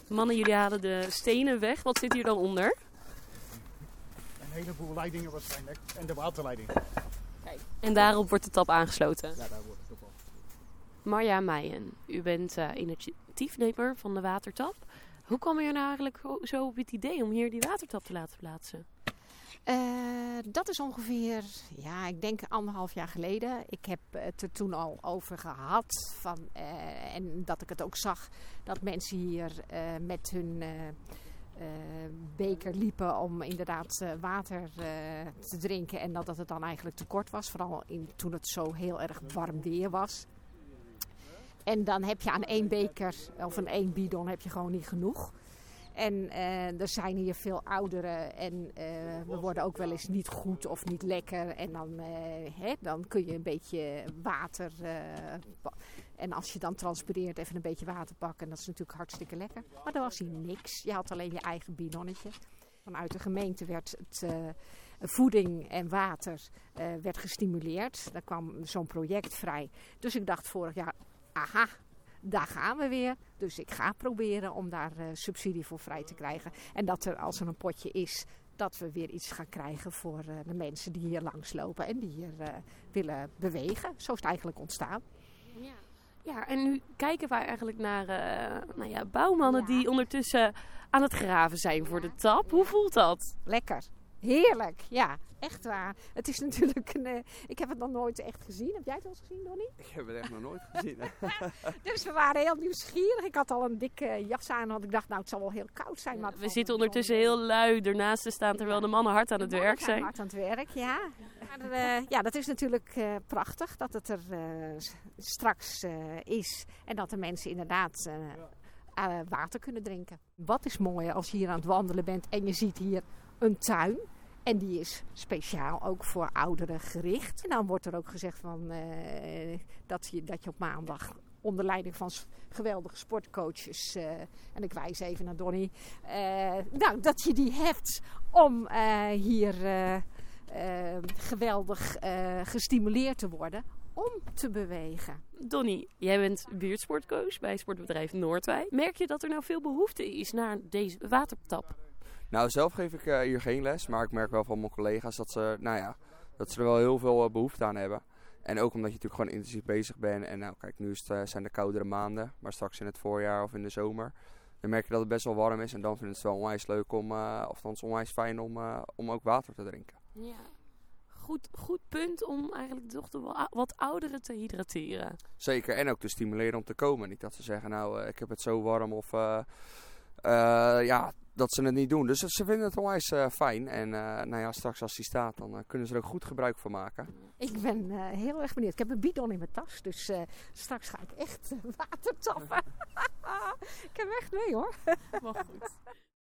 Mannen, jullie halen de stenen weg. Wat zit hier dan onder? Een heleboel leidingen waarschijnlijk. En de waterleiding. Kijk. En daarop wordt de tap aangesloten. Ja, daar wordt het op afgesloten. Marja Meijen, u bent initiatiefnemer van de watertap. Hoe kwam u er nou eigenlijk zo op het idee om hier die watertap te laten plaatsen? Dat is ongeveer, ik denk 1,5 jaar geleden. Ik heb het er toen al over gehad. En dat ik het ook zag dat mensen hier met hun beker liepen om inderdaad water te drinken. En dat het dan eigenlijk tekort was. Vooral toen het zo heel erg warm weer was. En dan heb je aan 1 beker of een 1 bidon heb je gewoon niet genoeg. En er zijn hier veel ouderen en we worden ook wel eens niet goed of niet lekker. En dan kun je een beetje water, en als je dan transpireert even een beetje water pakken. En dat is natuurlijk hartstikke lekker. Maar er was hier niks. Je had alleen je eigen bidonnetje. Vanuit de gemeente werd het voeding en water werd gestimuleerd. Daar kwam zo'n project vrij. Dus ik dacht vorig jaar, aha, daar gaan we weer. Dus ik ga proberen om daar subsidie voor vrij te krijgen. En dat er, als er een potje is, dat we weer iets gaan krijgen voor de mensen die hier langslopen en die hier willen bewegen. Zo is het eigenlijk ontstaan. Ja, en nu kijken wij eigenlijk naar bouwmannen die ondertussen aan het graven zijn voor de tap. Hoe voelt dat? Lekker. Heerlijk, ja. Echt waar. Het is natuurlijk ik heb het nog nooit echt gezien. Heb jij het wel eens gezien, Donnie? Ik heb het echt nog nooit gezien. Dus we waren heel nieuwsgierig. Ik had al een dikke jas aan, want ik dacht, het zal wel heel koud zijn. Maar we zitten ondertussen heel lui ernaast te staan, terwijl de mannen hard aan het werk zijn. Hard aan het werk, ja. Maar, dat is natuurlijk prachtig dat het er straks is. En dat de mensen inderdaad water kunnen drinken. Wat is mooi als je hier aan het wandelen bent en je ziet hier een tuin. En die is speciaal ook voor ouderen gericht. En dan wordt er ook gezegd dat je op maandag onder leiding van geweldige sportcoaches, en ik wijs even naar Donnie, dat je die hebt om hier geweldig gestimuleerd te worden om te bewegen. Donnie, jij bent buurtsportcoach bij sportbedrijf Noordwijk. Merk je dat er nou veel behoefte is naar deze watertap? Nou, zelf geef ik hier geen les, maar ik merk wel van mijn collega's dat ze er wel heel veel behoefte aan hebben. En ook omdat je natuurlijk gewoon intensief bezig bent. En kijk, nu zijn de koudere maanden, maar straks in het voorjaar of in de zomer, dan merk je dat het best wel warm is. En dan vind ik het wel onwijs leuk onwijs fijn om ook water te drinken. Ja. Goed punt om eigenlijk toch wat ouderen te hydrateren. Zeker, en ook te stimuleren om te komen. Niet dat ze zeggen, ik heb het zo warm of dat ze het niet doen. Dus ze vinden het onwijs fijn. En straks als die staat, dan kunnen ze er ook goed gebruik van maken. Ik ben heel erg benieuwd. Ik heb een bidon in mijn tas, dus straks ga ik echt water tappen. Ik heb hem echt mee, hoor. Maar goed.